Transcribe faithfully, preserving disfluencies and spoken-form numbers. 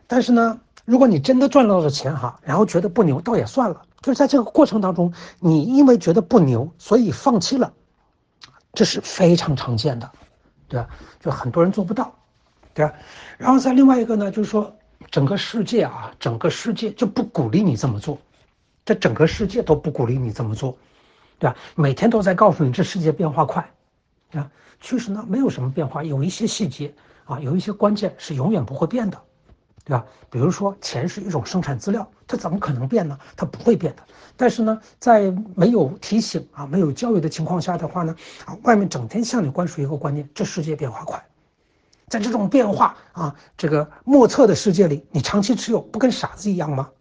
但是呢，如果你真的赚到了钱哈，然后觉得不牛，倒也算了。就是在这个过程当中，你因为觉得不牛，所以放弃了，这是非常常见的，对吧？就很多人做不到，对吧？然后再另外一个呢，就是说整个世界啊，整个世界就不鼓励你这么做，这整个世界都不鼓励你这么做，对吧？每天都在告诉你这世界变化快，啊，其实呢没有什么变化，有一些细节啊，有一些关键是永远不会变的。对吧？比如说钱是一种生产资料，它怎么可能变呢？它不会变的。但是呢，在没有提醒啊、没有教育的情况下的话呢，啊，外面整天向你灌输一个观念：这世界变化快。在这种变化啊，这个莫测的世界里，你长期持有不跟傻子一样吗？